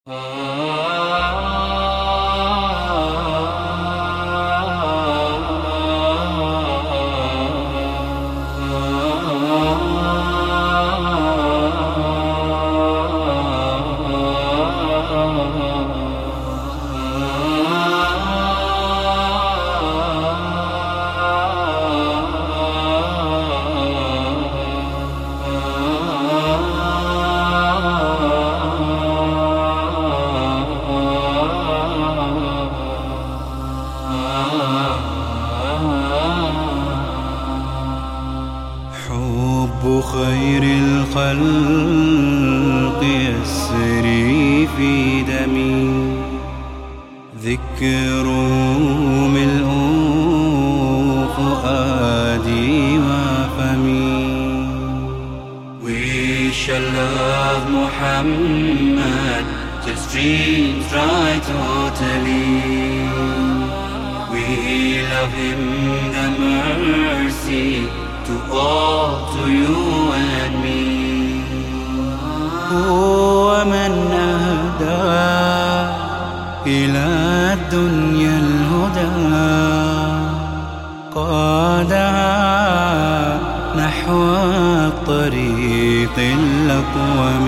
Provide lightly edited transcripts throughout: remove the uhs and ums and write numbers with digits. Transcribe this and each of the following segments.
حب خير الخلق يسري في دمي، ذكره ملء فؤادي وفمي. We shall love Muhammad till streams dry totally. We love him, the mercy to all, to you and me. هو من أهدى إلى الدنيا الهدى، قادها نحو الطريق الأقوم.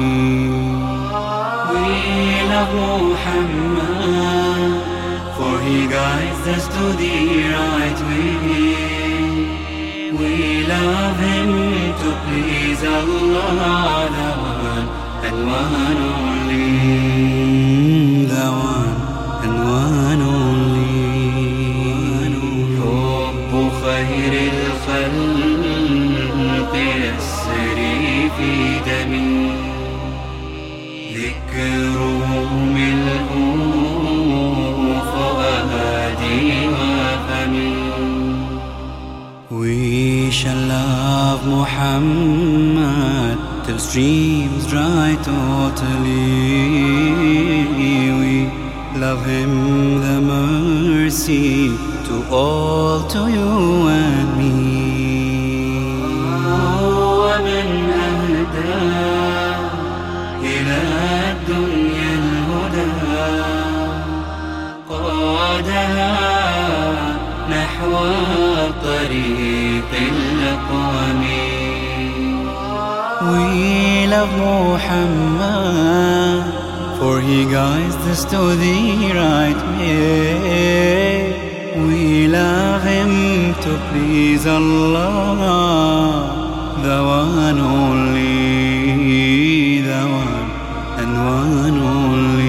We love Muhammad, for he guides us to the right way. We love him to please Allah, the one and one only, the one and one only. حب خير الخلق يسري في دمي، ذكره ملء فؤادي وفمي. We shall love Muhammad till streams dry totally. We love him, the mercy to all, to you and me. ومن أهدى إلى الدنيا الهدى، قادها نحو الطريق الأقوم. We love Muhammad, for he guides us to the right way. We love him to please Allah, the one only, the one and one only.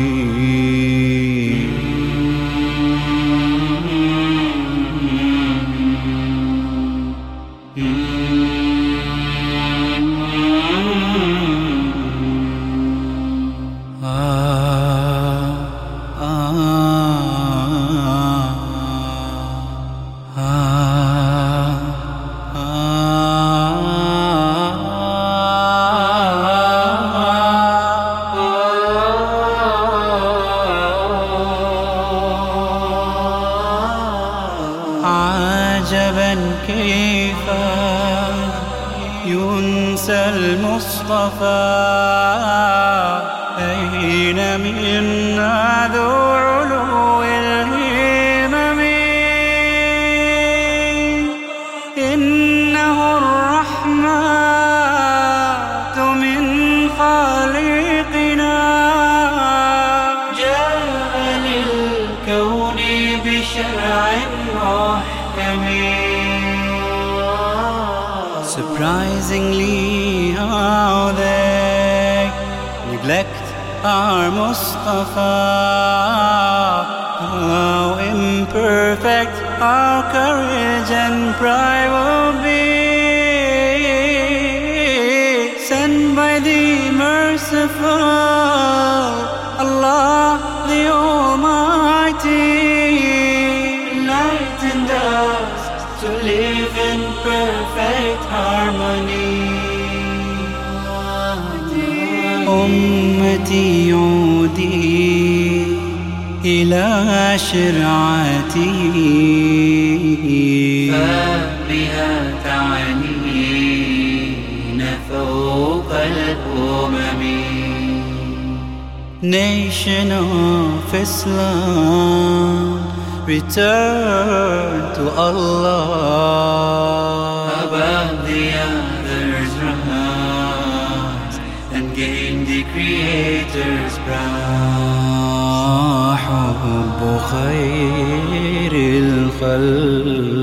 عجبا كيف ينسى المصطفى، أين منا ذو علو الهمم. إنه الرحمة من خالقنا، جاء للكون بشرع محكم. Surprisingly how they neglect our Mustafa, how imperfect our courage and pride will be. Sent by the merciful Allah the Almighty, enlightened us to live in perfect harmony. أمتي عودي إلى شرعتي، فبها تعلين فوق الأمم. Nation of Islam, return to Allah. Above the others rise and gain the Creator's prize. حب خير الخلق